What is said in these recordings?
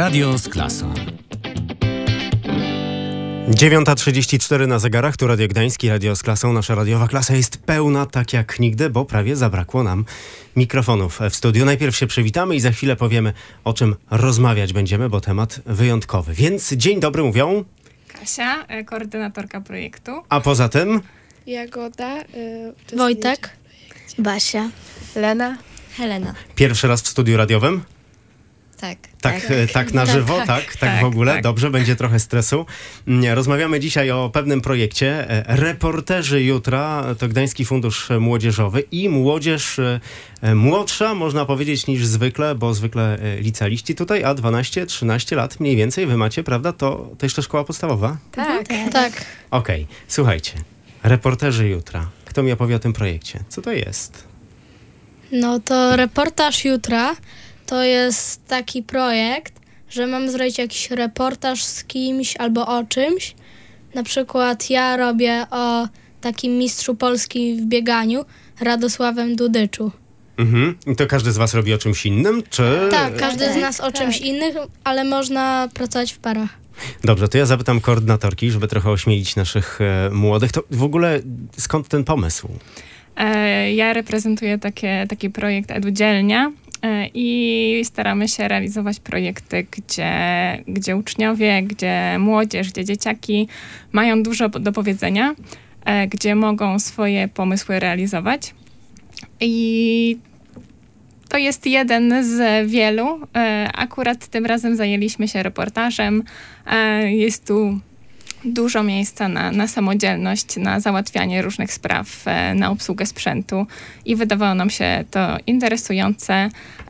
Radio z klasą. 9:34 na zegarach, tu Radio Gdański, Radio z klasą. Nasza radiowa klasa jest pełna tak jak nigdy, bo prawie zabrakło nam mikrofonów w studiu. Najpierw się przywitamy i za chwilę powiemy, o czym rozmawiać będziemy, bo temat wyjątkowy. Więc dzień dobry mówią Kasia, koordynatorka projektu. A poza tym Jagoda, Wojtek, Basia, Lena, Helena. pierwszy raz w studiu radiowym. Tak na żywo, tak w ogóle. Tak. Dobrze, będzie trochę stresu. Rozmawiamy dzisiaj o pewnym projekcie. Reporterzy jutra to Gdański Fundusz Młodzieżowy i młodzież młodsza, można powiedzieć, niż zwykle, bo zwykle licealiści tutaj, a 12-13 lat mniej więcej wy macie, prawda? To jeszcze szkoła podstawowa? Tak. Okej, słuchajcie. Reporterzy jutra. Kto mi opowie o tym projekcie? Co to jest? No to reportaż jutra to jest taki projekt, że mam zrobić jakiś reportaż z kimś albo o czymś. Na przykład ja robię o takim mistrzu Polski w bieganiu, Radosławem Dudyczu. I to każdy z was robi o czymś innym, czy... Tak, każdy z nas o czymś innym, ale można pracować w parach. Dobrze, to ja zapytam koordynatorki, żeby trochę ośmielić naszych młodych. To w ogóle skąd ten pomysł? Ja reprezentuję taki projekt EduDzielnia i staramy się realizować projekty, gdzie uczniowie, gdzie młodzież, gdzie dzieciaki mają dużo do powiedzenia, gdzie mogą swoje pomysły realizować. I to jest jeden z wielu. Akurat tym razem zajęliśmy się reportażem. Jest tu dużo miejsca na samodzielność, na załatwianie różnych spraw, na obsługę sprzętu i wydawało nam się to interesujące.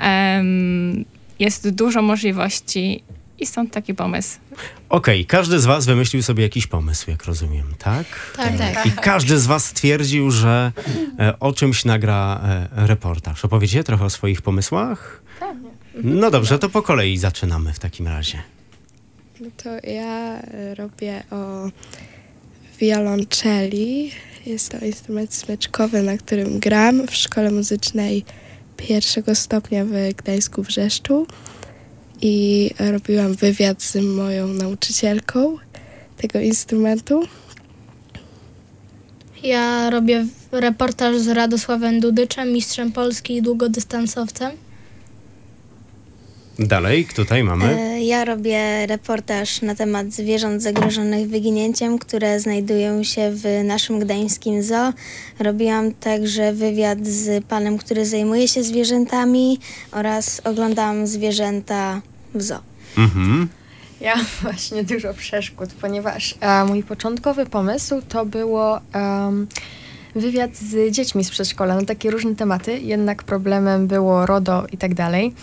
Jest dużo możliwości i stąd taki pomysł. Okej, każdy z was wymyślił sobie jakiś pomysł, jak rozumiem, tak? Tak. I każdy z was stwierdził, że o czymś nagra reportaż. Opowiecie trochę o swoich pomysłach? No dobrze, to po kolei zaczynamy w takim razie. no to ja robię o wiolonczeli. Jest to instrument smyczkowy, na którym gram w szkole muzycznej pierwszego stopnia w Gdańsku Wrzeszczu. I robiłam wywiad z moją nauczycielką tego instrumentu. Ja robię reportaż z Radosławem Dudyczem, mistrzem Polski i długodystansowcem. Dalej, tutaj mamy... Ja robię reportaż na temat zwierząt zagrożonych wyginięciem, które znajdują się w naszym gdańskim zoo. Robiłam także wywiad z panem, który zajmuje się zwierzętami oraz oglądałam zwierzęta w zoo. Ja mam właśnie dużo przeszkód, ponieważ mój początkowy pomysł to było wywiad z dziećmi z przedszkola na takie różne tematy, jednak problemem było RODO i tak dalej.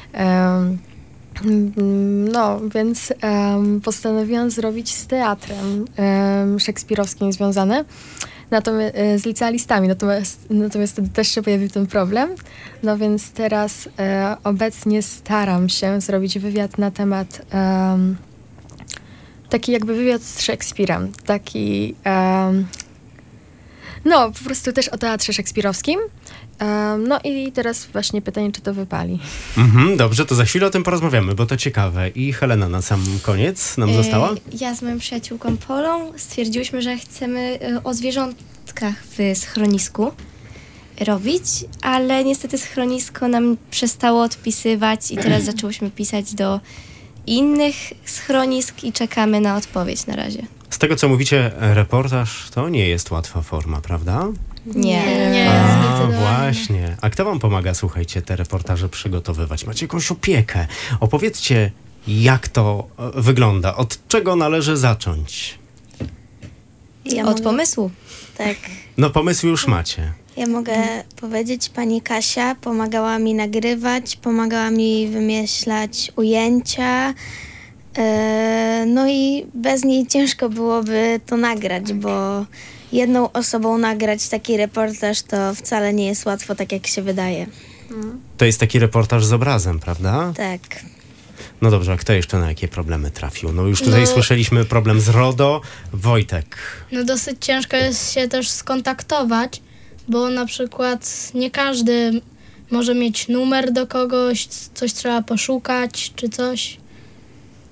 No, więc postanowiłam zrobić z teatrem szekspirowskim związane, z licealistami, natomiast wtedy też się pojawił ten problem. No więc teraz obecnie staram się zrobić wywiad na temat, taki jakby wywiad z Szekspirem, taki, no po prostu też o teatrze szekspirowskim. No i teraz właśnie pytanie, czy to wypali. Dobrze, to za chwilę o tym porozmawiamy, bo to ciekawe. I Helena na sam koniec nam została? Ja z moją przyjaciółką Polą stwierdziłyśmy, że chcemy o zwierzątkach w schronisku robić, ale niestety schronisko nam przestało odpisywać i teraz zaczęłyśmy pisać do innych schronisk i czekamy na odpowiedź na razie. Z tego, co mówicie, reportaż to nie jest łatwa forma, prawda? Nie. Właśnie. A kto wam pomaga, słuchajcie, te reportaże przygotowywać? Macie jakąś opiekę? Opowiedzcie, jak to wygląda? Od czego należy zacząć? Od pomysłu. Tak. No pomysł już macie. Ja mogę powiedzieć, pani Kasia pomagała mi nagrywać, pomagała mi wymyślać ujęcia. No i bez niej ciężko byłoby to nagrać, bo jedną osobą nagrać taki reportaż to wcale nie jest łatwo, tak jak się wydaje. To jest taki reportaż z obrazem, prawda? Tak. No dobrze, a kto jeszcze na jakie problemy trafił? No już tutaj słyszeliśmy problem z RODO. Wojtek. No dosyć ciężko jest się też skontaktować, bo na przykład nie każdy może mieć numer do kogoś, coś trzeba poszukać czy coś.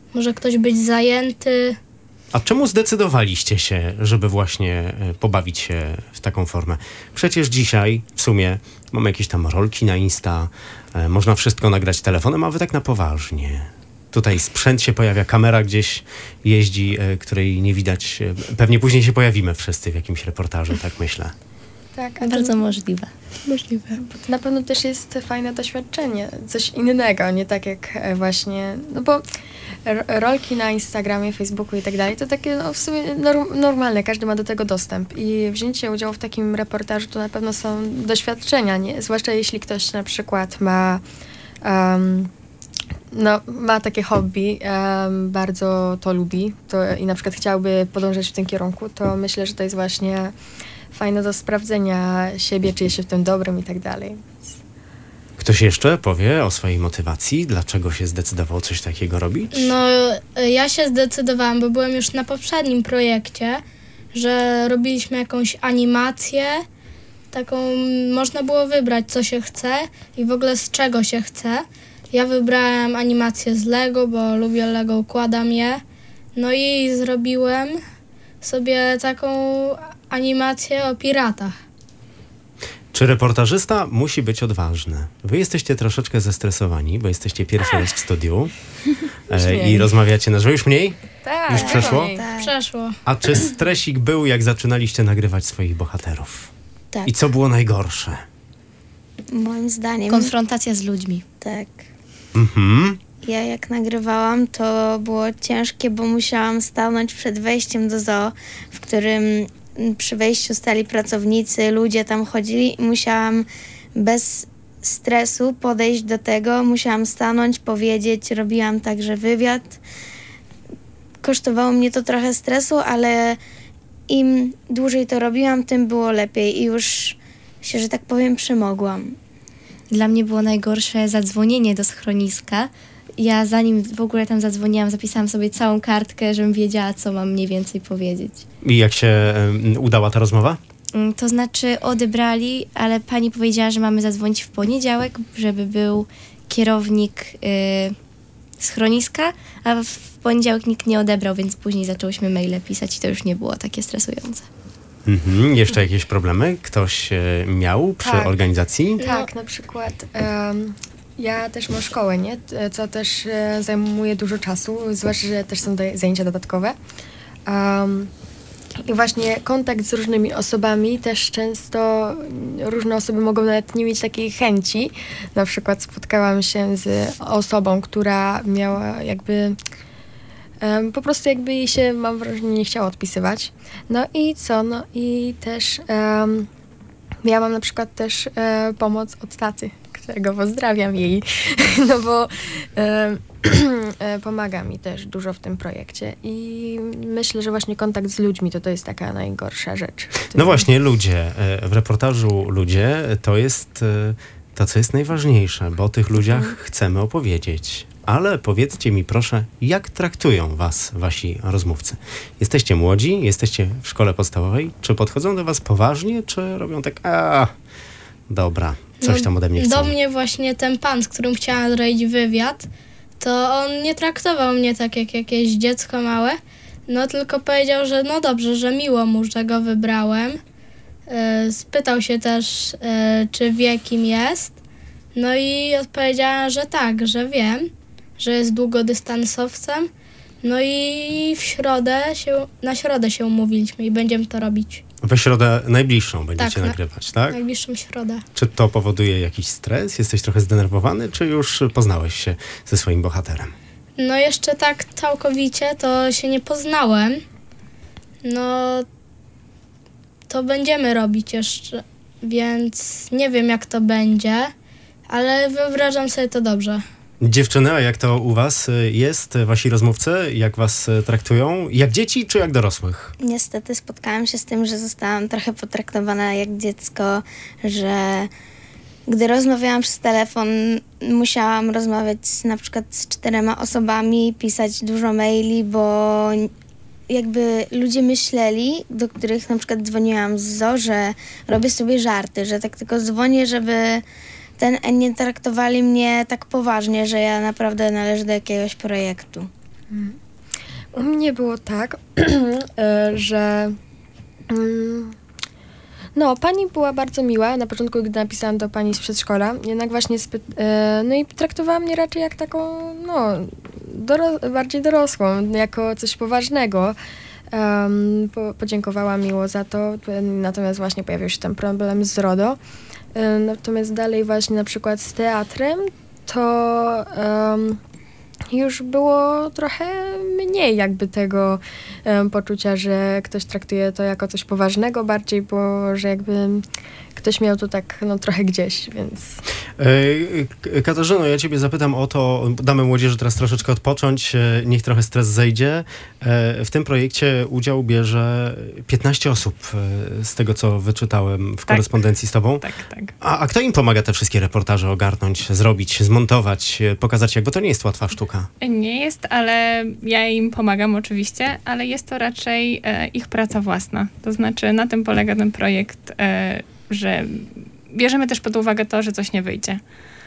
może ktoś być zajęty. A czemu zdecydowaliście się, żeby właśnie pobawić się w taką formę? Przecież dzisiaj w sumie mamy jakieś tam rolki na Insta, można wszystko nagrać telefonem, a wy tak na poważnie. Tutaj sprzęt się pojawia, kamera gdzieś jeździ, której nie widać. Pewnie później się pojawimy wszyscy w jakimś reportażu, tak myślę. Tak, a Bardzo możliwe. Możliwe. to na pewno też jest fajne doświadczenie, coś innego, nie tak jak właśnie, no bo rolki na Instagramie, Facebooku i tak dalej, to takie no, w sumie normalne, każdy ma do tego dostęp i wzięcie udziału w takim reportażu to na pewno są doświadczenia, nie? Zwłaszcza jeśli ktoś na przykład ma ma takie hobby, bardzo to lubi i na przykład chciałby podążać w tym kierunku, to myślę, że to jest właśnie fajne do sprawdzenia siebie, czy jest się w tym dobrym i tak dalej. Ktoś jeszcze powie o swojej motywacji? Dlaczego się zdecydował coś takiego robić? No, ja się zdecydowałam, bo byłem już na poprzednim projekcie, że robiliśmy jakąś animację, taką można było wybrać, co się chce i w ogóle z czego się chce. Ja wybrałem animację z Lego, bo lubię Lego, układam je. No i zrobiłem sobie taką animację o piratach. Czy reportażysta musi być odważny? Wy jesteście troszeczkę zestresowani, bo jesteście pierwszy raz w studiu i rozmawiacie na żywo. Już mniej? Tak, Już przeszło? Tak. Przeszło. A czy stresik był, jak zaczynaliście nagrywać swoich bohaterów? Tak. I co było najgorsze? Moim zdaniem Konfrontacja z ludźmi. tak. Mhm. Ja jak nagrywałam, to było ciężkie, bo musiałam stanąć przed wejściem do zoo, w którym przy wejściu stali pracownicy, ludzie tam chodzili i musiałam bez stresu podejść do tego, musiałam stanąć, powiedzieć, robiłam także wywiad. Kosztowało mnie to trochę stresu, ale im dłużej to robiłam, tym było lepiej i już się, że tak powiem, przemogłam. Dla mnie było najgorsze zadzwonienie do schroniska. Ja zanim w ogóle tam zadzwoniłam, zapisałam sobie całą kartkę, żebym wiedziała, co mam mniej więcej powiedzieć. I jak się udała ta rozmowa? To znaczy odebrali, ale pani powiedziała, że mamy zadzwonić w poniedziałek, żeby był kierownik schroniska, a w poniedziałek nikt nie odebrał, więc później zaczęłyśmy maile pisać i to już nie było takie stresujące. Mhm. Jeszcze jakieś problemy ktoś miał przy Tak. organizacji? Tak, na przykład ja też mam szkołę, nie? Co też zajmuje dużo czasu, zwłaszcza, że też są zajęcia dodatkowe. I właśnie kontakt z różnymi osobami też często różne osoby mogą nawet nie mieć takiej chęci. Na przykład spotkałam się z osobą, która miała jakby po prostu jakby jej się, mam wrażenie, nie chciała odpisywać. No i co? No i też ja mam na przykład też pomoc od taty, którego pozdrawiam jej, no bo pomaga mi też dużo w tym projekcie i myślę, że właśnie kontakt z ludźmi to jest taka najgorsza rzecz. No właśnie, ludzie. W reportażu ludzie to jest to, co jest najważniejsze, bo o tych ludziach chcemy opowiedzieć. Ale powiedzcie mi proszę, jak traktują was wasi rozmówcy? Jesteście młodzi, jesteście w szkole podstawowej. Czy podchodzą do was poważnie, czy robią tak, dobra, coś tam ode mnie chcą? Do mnie właśnie ten pan, z którym chciałam zrobić wywiad, to on nie traktował mnie tak jak jakieś dziecko małe, no tylko powiedział, że no dobrze, że miło mu, że go wybrałem. Spytał się też, czy wie, kim jest. No i odpowiedziała, że tak, że wiem, że jest długodystansowcem. No i na środę się umówiliśmy i będziemy to robić. We środę najbliższą będziecie Tak, nagrywać, tak? Najbliższą środę. Czy to powoduje jakiś stres? Jesteś trochę zdenerwowany, czy już poznałeś się ze swoim bohaterem? No jeszcze tak całkowicie to się nie poznałem. No to będziemy robić jeszcze, więc nie wiem jak to będzie, ale wyobrażam sobie to dobrze. Dziewczyny, a jak to u was jest? Wasi rozmówcy, jak was traktują? Jak dzieci, czy jak dorosłych? Niestety spotkałam się z tym, że zostałam trochę potraktowana jak dziecko, że gdy rozmawiałam przez telefon, musiałam rozmawiać na przykład z 4 osobami, pisać dużo maili, bo jakby ludzie myśleli, do których na przykład dzwoniłam z zoo, że robię sobie żarty, że tak tylko dzwonię, żeby nie traktowali mnie tak poważnie, że ja naprawdę należę do jakiegoś projektu. U mnie było tak, że pani była bardzo miła na początku, gdy napisałam do pani z przedszkola, jednak właśnie no i traktowała mnie raczej jak taką, bardziej dorosłą, jako coś poważnego. Podziękowała miło za to, natomiast właśnie pojawił się ten problem z RODO. Natomiast dalej właśnie na przykład z teatrem, to już było trochę mniej jakby tego poczucia, że ktoś traktuje to jako coś poważnego bardziej, bo że jakby ktoś miał to tak trochę gdzieś, więc... Katarzyno, ja ciebie zapytam o to, damy młodzieży teraz troszeczkę odpocząć, niech trochę stres zejdzie. W tym projekcie udział bierze 15 osób, z tego co wyczytałem w korespondencji z tobą. Tak. A kto im pomaga te wszystkie reportaże ogarnąć, zrobić, zmontować, pokazać jak, bo to nie jest łatwa sztuka. Nie jest, ale ja im pomagam oczywiście, ale jest to raczej ich praca własna. To znaczy na tym polega ten projekt, że bierzemy też pod uwagę to, że coś nie wyjdzie.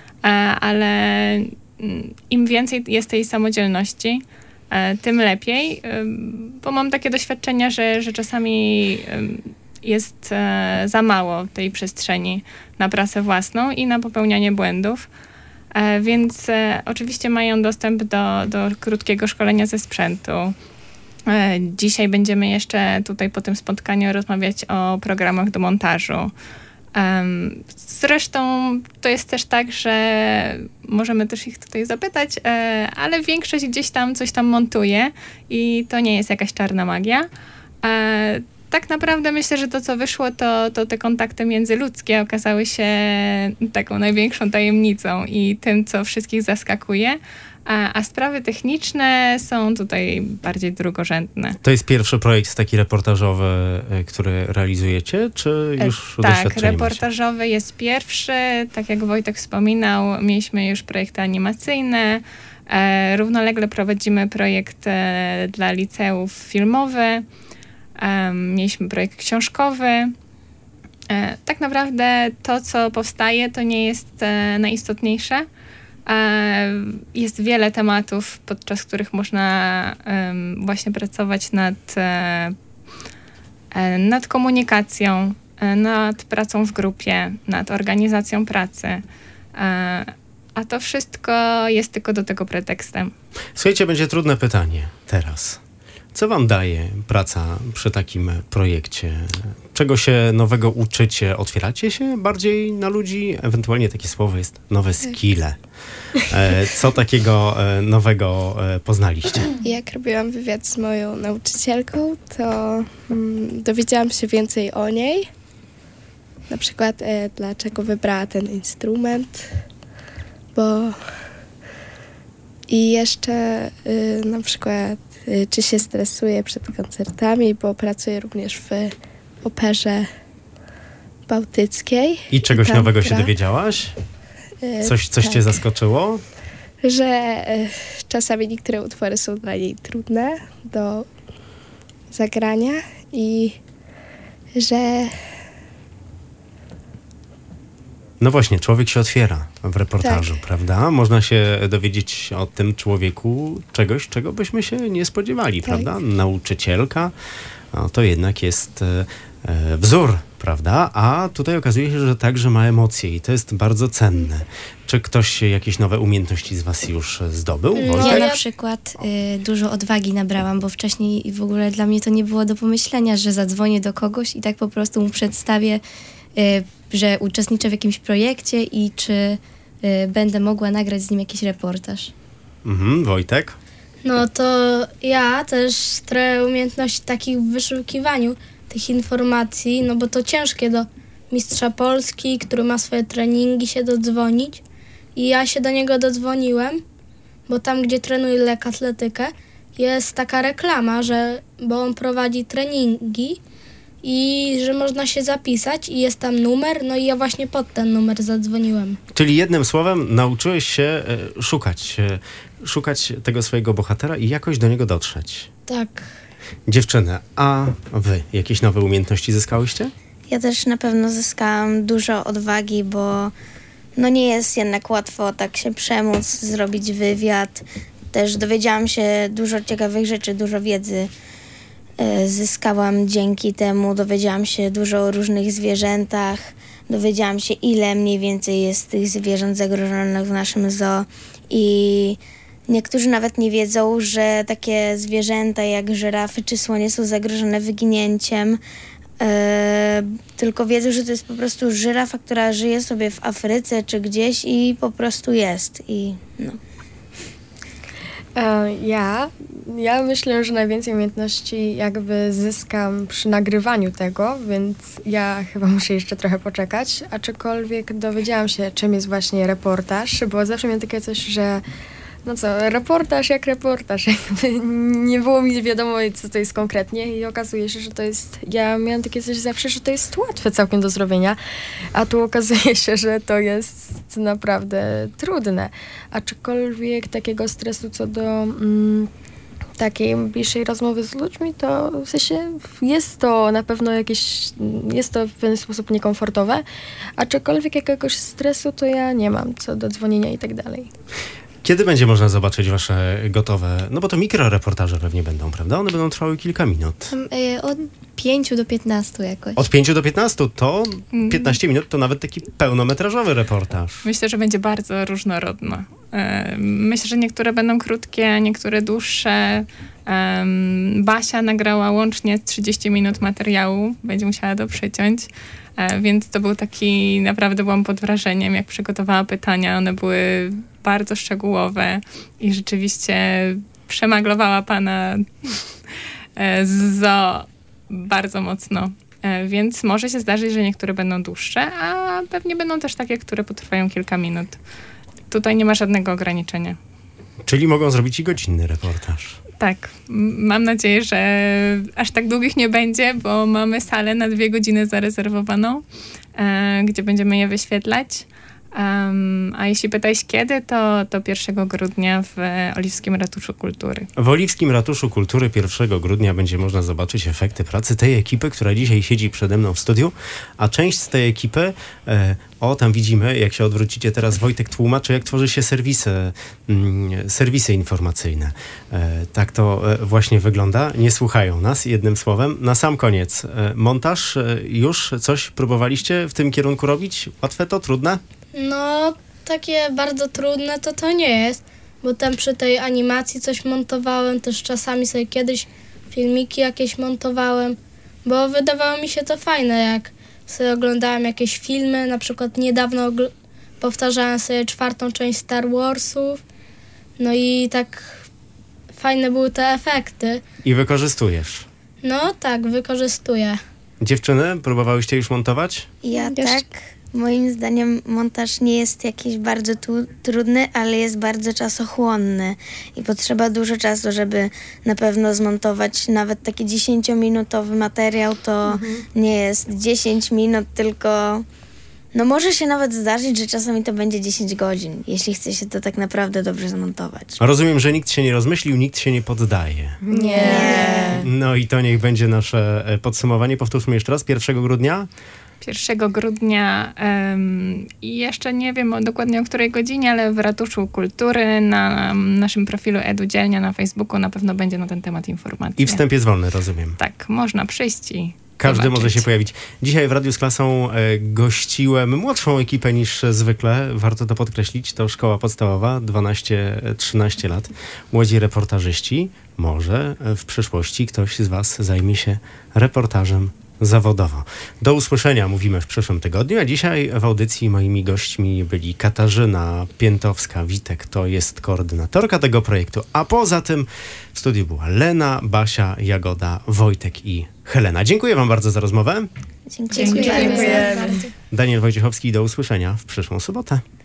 Ale im więcej jest tej samodzielności, tym lepiej, bo mam takie doświadczenia, że czasami jest za mało tej przestrzeni na pracę własną i na popełnianie błędów. Więc oczywiście mają dostęp do krótkiego szkolenia ze sprzętu. Dzisiaj będziemy jeszcze tutaj po tym spotkaniu rozmawiać o programach do montażu. Zresztą to jest też tak, że możemy też ich tutaj zapytać, ale większość gdzieś tam coś tam montuje i to nie jest jakaś czarna magia. Tak naprawdę myślę, że to co wyszło, to te kontakty międzyludzkie okazały się taką największą tajemnicą i tym, co wszystkich zaskakuje. A sprawy techniczne są tutaj bardziej drugorzędne. To jest pierwszy projekt taki reportażowy, który realizujecie, czy już doświadczenie Tak, reportażowy macie? Jest pierwszy. Tak jak Wojtek wspominał, mieliśmy już projekty animacyjne. Równolegle prowadzimy projekt dla liceów filmowy. Mieliśmy projekt książkowy. Tak naprawdę to, co powstaje, to nie jest najistotniejsze. Jest wiele tematów, podczas których można właśnie pracować nad komunikacją, nad pracą w grupie, nad organizacją pracy. A to wszystko jest tylko do tego pretekstem. Słuchajcie, będzie trudne pytanie teraz. Co wam daje praca przy takim projekcie? Czego się nowego uczycie? Otwieracie się bardziej na ludzi? Ewentualnie takie słowo jest nowe skille. Co takiego nowego poznaliście? Jak robiłam wywiad z moją nauczycielką, to dowiedziałam się więcej o niej. Na przykład dlaczego wybrała ten instrument, i jeszcze na przykład czy się stresuje przed koncertami, bo pracuję również w operze bałtyckiej. I czegoś nowego się dowiedziałaś? Coś cię zaskoczyło? Że czasami niektóre utwory są dla niej trudne do zagrania i że... No właśnie, człowiek się otwiera w reportażu, prawda? Można się dowiedzieć o tym człowieku czegoś, czego byśmy się nie spodziewali, prawda? Nauczycielka, to jednak jest wzór, prawda? A tutaj okazuje się, że także ma emocje i to jest bardzo cenne. Czy ktoś jakieś nowe umiejętności z was już zdobył? Ja na przykład dużo odwagi nabrałam, bo wcześniej w ogóle dla mnie to nie było do pomyślenia, że zadzwonię do kogoś i tak po prostu mu przedstawię, że uczestniczę w jakimś projekcie i czy będę mogła nagrać z nim jakiś reportaż. Wojtek? No to ja też trochę umiejętności takich w wyszukiwaniu tych informacji, no bo to ciężkie do mistrza Polski, który ma swoje treningi, się dodzwonić. I ja się do niego dodzwoniłem, bo tam, gdzie trenuję lekkoatletykę, jest taka reklama, bo on prowadzi treningi i że można się zapisać i jest tam numer, no i ja właśnie pod ten numer zadzwoniłem. Czyli jednym słowem nauczyłeś się szukać tego swojego bohatera i jakoś do niego dotrzeć. Tak. Dziewczyny, a wy jakieś nowe umiejętności zyskałyście? Ja też na pewno zyskałam dużo odwagi, bo no nie jest jednak łatwo tak się przemóc, zrobić wywiad. też dowiedziałam się dużo ciekawych rzeczy, dużo wiedzy zyskałam dzięki temu. Dowiedziałam się dużo o różnych zwierzętach. Dowiedziałam się, ile mniej więcej jest tych zwierząt zagrożonych w naszym zoo. I niektórzy nawet nie wiedzą, że takie zwierzęta jak żyrafy czy słonie są zagrożone wyginięciem. Tylko wiedzą, że to jest po prostu żyrafa, która żyje sobie w Afryce czy gdzieś i po prostu jest. I no. Ja myślę, że najwięcej umiejętności jakby zyskam przy nagrywaniu tego, więc ja chyba muszę jeszcze trochę poczekać, aczkolwiek dowiedziałam się, czym jest właśnie reportaż, bo zawsze miałam takie coś, że no co, reportaż jak reportaż, jakby nie było mi wiadomo, co to jest konkretnie i okazuje się, że to jest, ja miałam takie coś zawsze, że to jest łatwe całkiem do zrobienia, a tu okazuje się, że to jest naprawdę trudne, aczkolwiek takiego stresu co do takiej bliższej rozmowy z ludźmi, to w sensie jest to na pewno jest to w pewien sposób niekomfortowe, aczkolwiek jakiegoś stresu to ja nie mam co do dzwonienia i tak dalej. Kiedy będzie można zobaczyć wasze gotowe, no bo to mikroreportaże pewnie będą, prawda? One będą trwały kilka minut. Od 5 do 15 jakoś. Od 5 do 15 to 15 minut to nawet taki pełnometrażowy reportaż. Myślę, że będzie bardzo różnorodno. Myślę, że niektóre będą krótkie, a niektóre dłuższe. Basia nagrała łącznie 30 minut materiału, będzie musiała to przeciąć. Więc to był taki, naprawdę byłam pod wrażeniem, jak przygotowała pytania. One były bardzo szczegółowe i rzeczywiście przemaglowała pana z zoo bardzo mocno. Więc może się zdarzyć, że niektóre będą dłuższe, a pewnie będą też takie, które potrwają kilka minut. Tutaj nie ma żadnego ograniczenia. Czyli mogą zrobić i godzinny reportaż. Tak, mam nadzieję, że aż tak długich nie będzie, bo mamy salę na 2 godziny zarezerwowaną, gdzie będziemy je wyświetlać. A jeśli pytałeś kiedy, to 1 grudnia w Oliwskim Ratuszu Kultury. W Oliwskim Ratuszu Kultury 1 grudnia będzie można zobaczyć efekty pracy tej ekipy, która dzisiaj siedzi przede mną w studiu, a część z tej ekipy, tam widzimy, jak się odwrócicie teraz, Wojtek tłumaczy, jak tworzy się serwisy informacyjne. Tak to właśnie wygląda. Nie słuchają nas, jednym słowem. Na sam koniec, montaż, już coś próbowaliście w tym kierunku robić? Łatwe to? Trudne? No, takie bardzo trudne to nie jest, bo tam przy tej animacji coś montowałem, też czasami sobie kiedyś filmiki jakieś montowałem, bo wydawało mi się to fajne, jak sobie oglądałem jakieś filmy, na przykład niedawno powtarzałem sobie 4. część Star Warsów, no i tak fajne były te efekty. I wykorzystujesz? No tak, wykorzystuję. Dziewczyny, próbowałyście już montować? Ja tak. Moim zdaniem montaż nie jest jakiś bardzo trudny, ale jest bardzo czasochłonny i potrzeba dużo czasu, żeby na pewno zmontować nawet taki 10-minutowy materiał. To nie jest 10 minut, tylko no może się nawet zdarzyć, że czasami to będzie 10 godzin, jeśli chce się to tak naprawdę dobrze zmontować. Rozumiem, że nikt się nie rozmyślił, nikt się nie poddaje. Nie. No i to niech będzie nasze podsumowanie. Powtórzmy jeszcze raz, 1 grudnia? 1 grudnia i jeszcze nie wiem dokładnie o której godzinie, ale w Ratuszu Kultury na naszym profilu Edudzielnia na Facebooku na pewno będzie na ten temat informacja. I wstęp jest wolny, rozumiem. Tak, można przyjść i każdy zobaczyć. może się pojawić. Dzisiaj w Radiu z Klasą gościłem młodszą ekipę niż zwykle. Warto to podkreślić. To szkoła podstawowa, 12-13 lat. Młodzi reportażyści. Może w przyszłości ktoś z was zajmie się reportażem zawodowo. Do usłyszenia mówimy w przyszłym tygodniu, a dzisiaj w audycji moimi gośćmi byli Katarzyna Piętowska-Witek, to jest koordynatorka tego projektu, a poza tym w studiu była Lena, Basia, Jagoda, Wojtek i Helena. Dziękuję wam bardzo za rozmowę. Dziękuję. Daniel Wojciechowski, do usłyszenia w przyszłą sobotę.